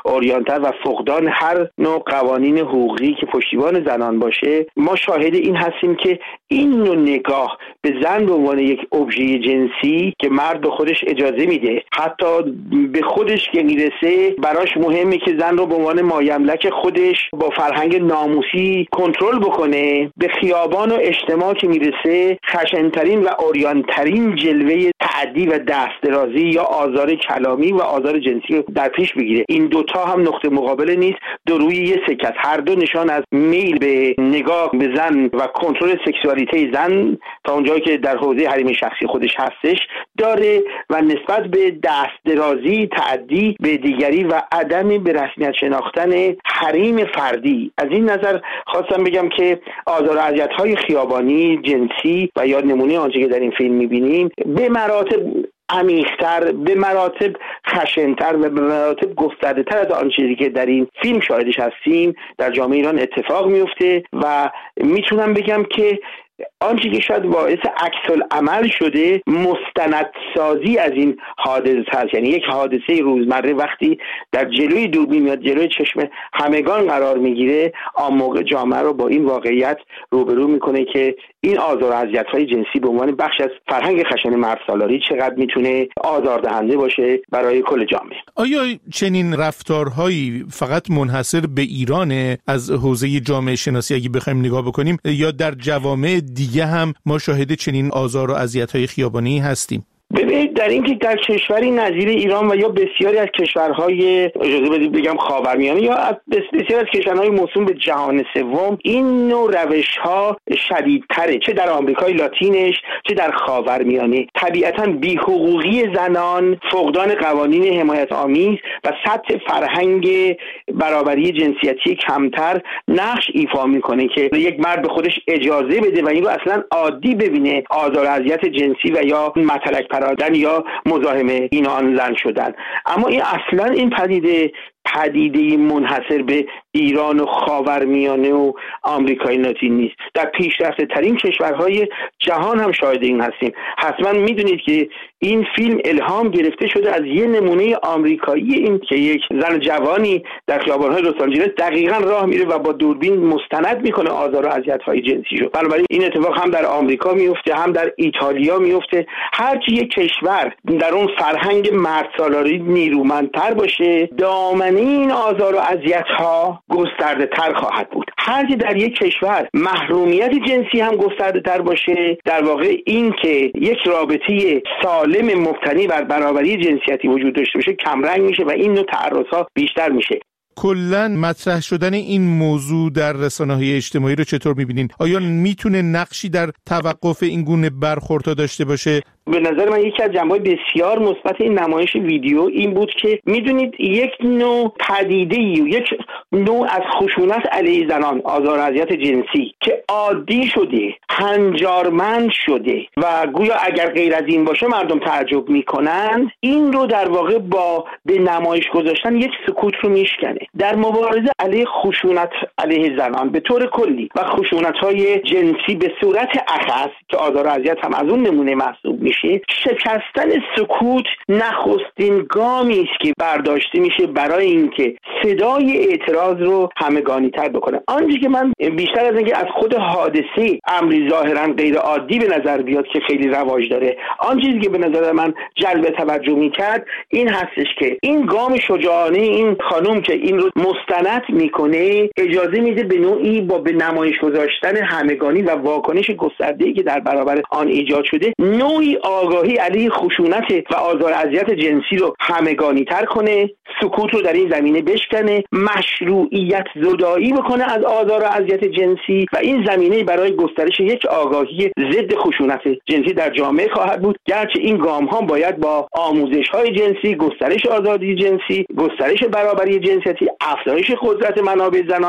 عریان‌تر و فقدان هر نوع قوانین حقوقی که پشتیبان زنان باشه، ما شاهد این هستیم که این نوع نگاه به زن به عنوان یک ابژه جنسی که مرد به خودش اجازه میده، حتی به خودش که میرسه براش مهمه که زن رو به عنوان مایملک خودش با فرهنگ ناموسی کنترل بکنه، به خیابان و اجتماع که میرسه خشن‌ترین و عریان‌ترین جلوه تعدی و دستدرازی یا آزار کلامی و آزار جنسی رو در پیش بگیره. این دوتا هم نقطه مقابل نیست، دو روی یه سکه است. هر دو نشان از میل به نگاه به زن و کنترل سکشوالیته زن تا اونجایی که در حوزه حریم شخصی خودش هستش داره و نسبت به دستدرازی، تعدی به دیگری و عدم به رسمیت شناختن حریم فردی. از این نظر خواستم بگم که آزار و اذیت‌های خیابانی، جنسی و یا نمونه آنچه که در این فیلم می‌بینیم به مراتب عمیق‌تر، به مراتب خشن‌تر و به مراتب گسترده‌تر از آن چیزی که در این فیلم شاهدش هستیم در جامعه ایران اتفاق میفته و میتونم بگم که آنچه که شاید باعث عکس العمل شده مستندسازی از این حادثه هست. یعنی یک حادثه روزمره وقتی در جلوی دوربین میاد، جلوی چشم همگان قرار میگیره، آن موقع جامعه رو با این واقعیت روبرو میکنه که این آزار و اذیت‌های جنسی به عنوان بخش از فرهنگ خشن مردسالاری چقدر میتونه آزاردهنده باشه برای کل جامعه. آیا چنین رفتارهایی فقط منحصر به ایرانه از حوزه جامعه شناسی اگه بخوایم نگاه بکنیم، یا در جوامع دیگه هم ما شاهد چنین آزار و اذیت‌های خیابانی هستیم؟ ببینید در این که در کشوری نظیر ایران و یا بسیاری از کشورهای اجازه بدید بگم خاورمیانه یا از بسیاری از کشورهای موسوم به جهان سوم این نوع روش‌ها شدیدتره، چه در آمریکای لاتینش چه در خاورمیانه. طبیعتاً بی‌حقوقی زنان، فقدان قوانین حمایت آمیز و سطح فرهنگ برابری جنسیتی کمتر نقش ایفا میکنه که یک مرد به خودش اجازه بده و این رو اصلاً عادی ببینه، آزار و اذیت جنسی و یا متلک پرادن یا مزاحم این آن زن شدن. اما این اصلا این پدیده پدیده منحصر به ایران و خاورمیانه و آمریکای لاتین نیست. در پیشرفته ترین کشورهای جهان هم شاهد این هستیم. حتما میدونید که این فیلم الهام گرفته شده از یه نمونه آمریکایی، این که یک زن جوانی در خیابان‌های لس آنجلس دقیقاً راه میره و با دوربین مستند میکنه آزار و اذیت‌های جنسیشو. بنابراین این اتفاق هم در آمریکا میفته، هم در ایتالیا میفته. هرچی یک کشور در اون فرهنگ مردسالاری نیرومندتر باشه، دامنه این آزار و اذیت‌ها گسترده تر خواهد بود. هرچی در یک کشور محرومیت جنسی هم گسترده تر باشه، در واقع این که یک رابطه سالم مبتنی بر برابری جنسیتی وجود داشته باشه کمرنگ میشه و این نوع تعرض‌ها بیشتر میشه. کلاً مطرح شدن این موضوع در رسانه‌های اجتماعی رو چطور می‌بینین؟ آیا میتونه نقشی در توقف این گونه برخوردها داشته باشه؟ به نظر من یکی از جنبه‌های بسیار مثبت این نمایش ویدیو این بود که میدونید یک نوع پدیده‌ای و یک نوع از خشونت علیه زنان، آزار و اذیت جنسی که عادی شده، هنجارمند شده و گویا اگر غیر از این باشه مردم تعجب میکنند، این رو در واقع با به نمایش گذاشتن یک سکوت رو میشکنه. در مبارزه علیه خشونت علیه زنان به طور کلی و خشونت‌های جنسی به صورت اخص که آزار و اذیت هم از اون نمونه محسوب میشه، شکستن سکوت نخستین گامی است که برداشته میشه برای اینکه صدای اعتراض رو همگانی‌تر بکنه. آنچه که من بیشتر از اینکه از خود حادثه امری ظاهراً غیر عادی به نظر بیاد که خیلی رواج داره، آن چیزی که به نظر من جلب توجه میکرد این هستش که این گام شجاعانه این خانم که این رو مستند میکنه اجازه میده به نوعی با به نمایش گذاشتن همگانی و واکنش گسترده‌ای که در برابر آن ایجاد شده نوعی آگاهی علیه خشونت و آزار و اذیت جنسی رو همگانی تر کنه، سکوت رو در این زمینه بشکنه، مشروعیت زدایی بکنه از آزار و اذیت جنسی و این زمینه برای گسترش یک آگاهی ضد خشونت جنسی در جامعه خواهد بود. گرچه این گام ها باید با آموزش‌های جنسی، گسترش آزادی جنسی، گسترش برابری جنسیتی، افزایش قدرت منابع زنان،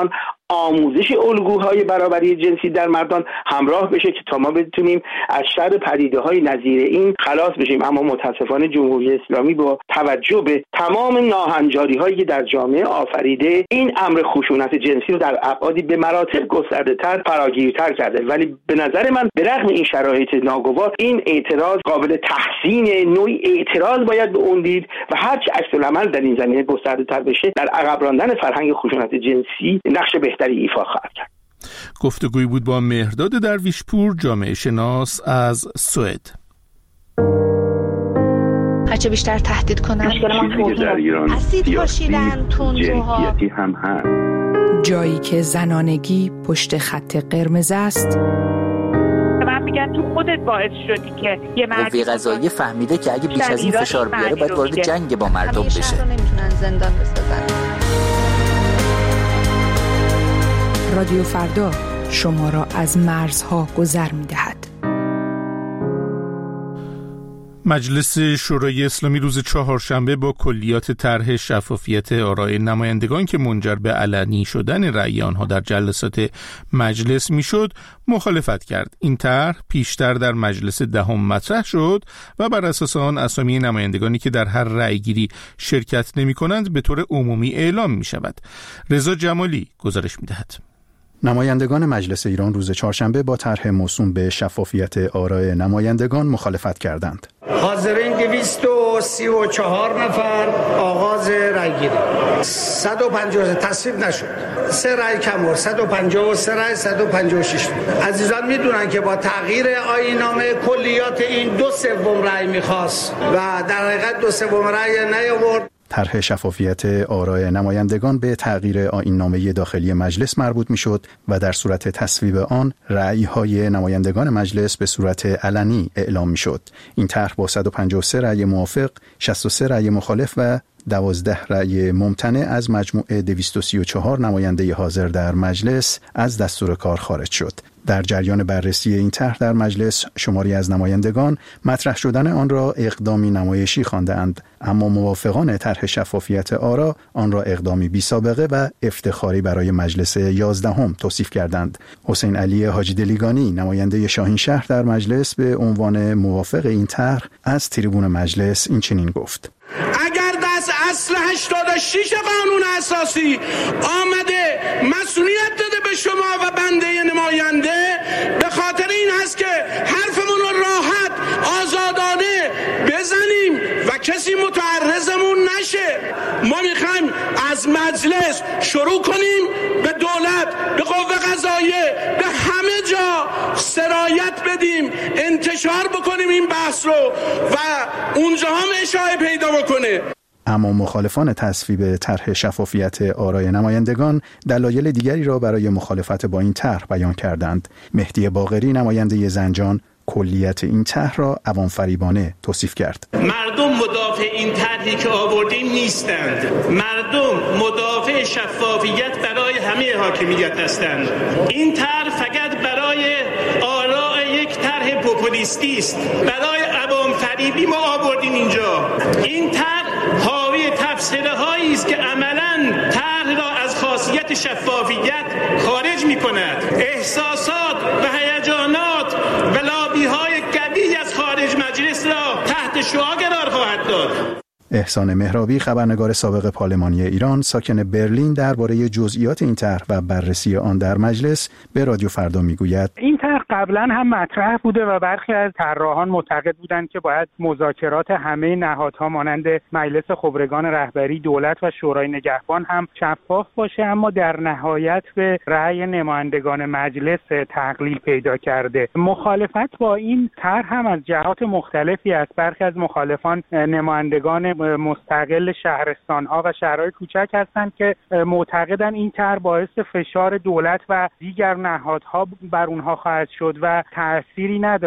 آموزش الگوهای برابری جنسی در مردان همراه بشه که تا ما بتونیم از شر پدیده‌های نظیر این خلاص بشیم. اما متاسفانه جمهوری اسلامی با توجه به تمام ناهنجاری‌هایی که در جامعه آفریده این امر خشونت جنسی رو در ابعادی به مراتب گسترده‌تر فراگیرتر کرده. ولی به نظر من به رغم این شرایط ناگوار این اعتراض قابل تحسین، نوعی اعتراض باید به اون دید و هر چه عکس‌العمل در این زمینه گسترده‌تر بشه در عقب راندن فرهنگ خشونت جنسی نقش بهتری ایفا خواهد کرد. گفتگویی بود با مهرداد درویشپور، جامعه شناس از سوئد. هرچه بیشتر تهدید کنن اسید پاشیدن تندروها هم هست. جایی که زنانگی پشت خط قرمز است. من میگم تو خودت باعث شدی که یه مرد قوه قضاییه فهمیده که اگه بیش از این فشار بیاره باید وارد جنگ با مردم بشه. همیشه نمیتونن زندان بسازن. رادیو فردا شما را از مرزها گذر می‌دهد. مجلس شورای اسلامی روز چهارشنبه با کلیات طرح شفافیت آراء نمایندگان که منجر به علنی شدن رأی آنها در جلسات مجلس میشد مخالفت کرد. این طرح پیشتر در مجلس دهم مطرح شد و بر اساس آن اسامی نمایندگانی که در هر رأیگیری شرکت نمی کنند به طور عمومی اعلام می شود. رضا جمالی گزارش می دهد. نمایندگان مجلس ایران روز چهارشنبه با طرح موسوم به شفافیت آراء نمایندگان مخالفت کردند. حاضرین دویست و سی و چهار نفر آغاز رأیگیری صد و پنجاه تصویب نشد. سه رأی کم بود. صد و پنجاه و سه رأی صد و پنجاه و شش. عزیزان میدونن که با تغییر آیین‌نامه کلیات این دو سوم رأی می‌خواست و در حقیقت دو سوم رأی نیاورد. طرح شفافیت آراء نمایندگان به تغییر آیین‌نامه داخلی مجلس مربوط می‌شد و در صورت تصویب آن رأی‌های نمایندگان مجلس به صورت علنی اعلام می‌شد. این طرح با صد و پنجاه و سه رأی موافق، شصت و سه رأی مخالف و دوازده رأی ممتنع از مجموع دویست و سی و چهار نماینده حاضر در مجلس از دستور کار خارج شد. در جریان بررسی این طرح در مجلس شماری از نمایندگان مطرح شدن آن را اقدامی نمایشی خواندند، اما موافقان طرح شفافیت آراء آن را اقدامی بی سابقه و افتخاری برای مجلس یازدهم توصیف کردند. حسین علی حاجی دلیگانی نماینده شاهین شهر در مجلس به عنوان موافق این طرح از تریبون مجلس این چنین گفت: اگر دست اصل هشتاد و شش قانون اساسی آمده مسئولیت داده به شما و بنده نماینده، به خاطر این هست که حرفمون رو راحت آزادانه بزنیم و کسی متعرضمون نشه. ما میخوایم از مجلس شروع کنیم به دولت، به قوه قضاییه، به همه جا سرایت بدیم، انتشار بکنیم این بحث رو و اونجا هم اشاعه پیدا بکنه. اما مخالفان تصویب طرح شفافیت آراء نمایندگان دلایل دیگری را برای مخالفت با این طرح بیان کردند. مهدی باقری نماینده زنجان کلیت این طرح را عوام‌فریبانه توصیف کرد. مردم مدافع این طرحی که آوردیم نیستند. مردم مدافع شفافیت برای همه حاکمیت هستند. این طرح فقط برای آراء یک طرح پوپولیستی است. برای عوام‌فریبی ما آوردیم اینجا. این طرح حاوی تفسیرهایی است که عملاً طرح را از خاصیت شفافیت خارج می‌کند. احساسات و هیجانات و لابی‌های قوی از خارج مجلس را تحت شعاع قرار خواهد داد. احسان مهرابی خبرنگار سابق پارلمانی ایران ساکن برلین درباره جزئیات این طرح و بررسی آن در مجلس به رادیو فردا میگوید: این طرح قبلا هم مطرح بوده و برخی از طراحان معتقد بودند که باید مذاکرات همه نهادها مانند مجلس خبرگان رهبری، دولت و شورای نگهبان هم شفاف باشه، اما در نهایت به رأی نمایندگان مجلس تقلیل پیدا کرده. مخالفت با این طرح هم از جهات مختلفی است. برخی از مخالفان نمایندگان مستقل شهرستان‌ها و شهرهای کوچک هستند که معتقدن این طرح باعث فشار دولت و دیگر نهادها بر اونها خواهد شد و تأثیری نداره.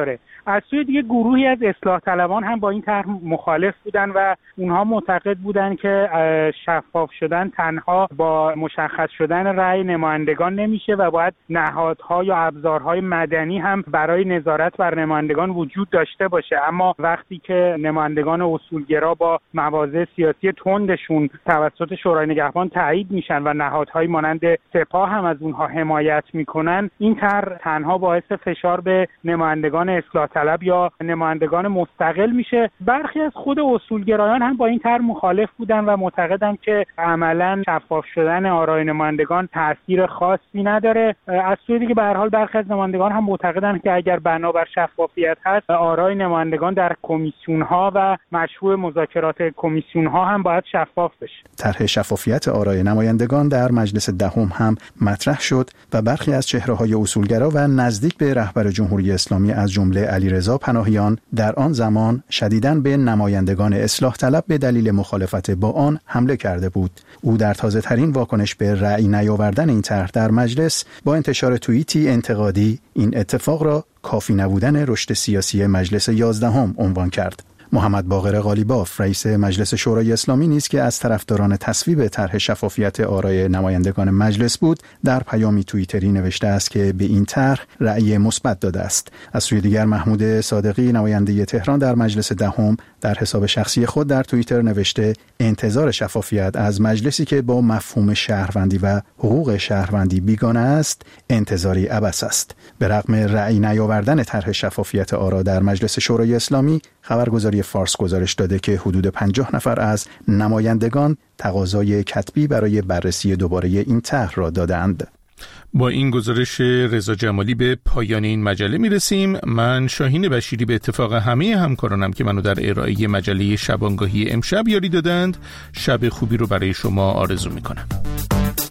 از سوی دیگه گروهی از اصلاح طلبان هم با این طرح مخالف بودن و اونها معتقد بودن که شفاف شدن تنها با مشخص شدن رأی نمایندگان نمیشه و باید نهادها یا ابزارهای مدنی هم برای نظارت بر نمایندگان وجود داشته باشه. اما وقتی که نمایندگان اصولگرا با مواضع سیاسی تندشون توسط شورای نگهبان تایید میشن و نهادهای مانند سپاه هم از اونها حمایت میکنن، این طرح تنها باعث فشار به نمایندگان اصلاح طلب یا نمایندگان مستقل میشه. برخی از خود اصولگرایان هم با این طرح مخالف بودن و معتقدن که عملاً شفاف شدن آرای نمایندگان تاثیر خاصی نداره. از سوی دیگه به هر حال برخی از نمایندگان هم معتقدن که اگر بنابر شفافیت هست، آرای نمایندگان در کمیسیون‌ها و مشروع مذاکرات کمیسیون‌ها هم باید شفاف بشه. طرح شفافیت آرای نمایندگان در مجلس دهم هم مطرح شد و برخی از چهره‌های اصولگرا و نزدیک به رهبر جمهوری اسلامی از جمله علیرضا پناهیان در آن زمان شدیداً به نمایندگان اصلاح طلب به دلیل مخالفت با آن حمله کرده بود. او در تازه‌ترین واکنش به رأی نیاوردن این طرح در مجلس با انتشار توییتی انتقادی این اتفاق را کافی نبودن رشد سیاسی مجلس یازدهم عنوان کرد. محمد باقر قالیباف رئیس مجلس شورای اسلامی نیز که از طرفداران تصویب طرح شفافیت آرای نمایندگان مجلس بود، در پیامی توییتری نوشته است که به این طرح رأی مثبت داده است. از سوی دیگر محمود صادقی نماینده تهران در مجلس دهم در حساب شخصی خود در توییتر نوشته انتظار شفافیت از مجلسی که با مفهوم شهروندی و حقوق شهروندی بیگانه است انتظاری عبث است. به رغم رأی نیاوردن طرح شفافیت آرا در مجلس شورای اسلامی، خبرگزاری فارس گزارش داده که حدود پنجاه نفر از نمایندگان تقاضای کتبی برای بررسی دوباره این طرح را دادند. با این گزارش رضا جمالی به پایان این مجله میرسیم. من شاهین بشیری به اتفاق همه همکارانم که منو در ارائه مجله شبانگاهی امشب یاری دادند، شب خوبی رو برای شما آرزو میکنم.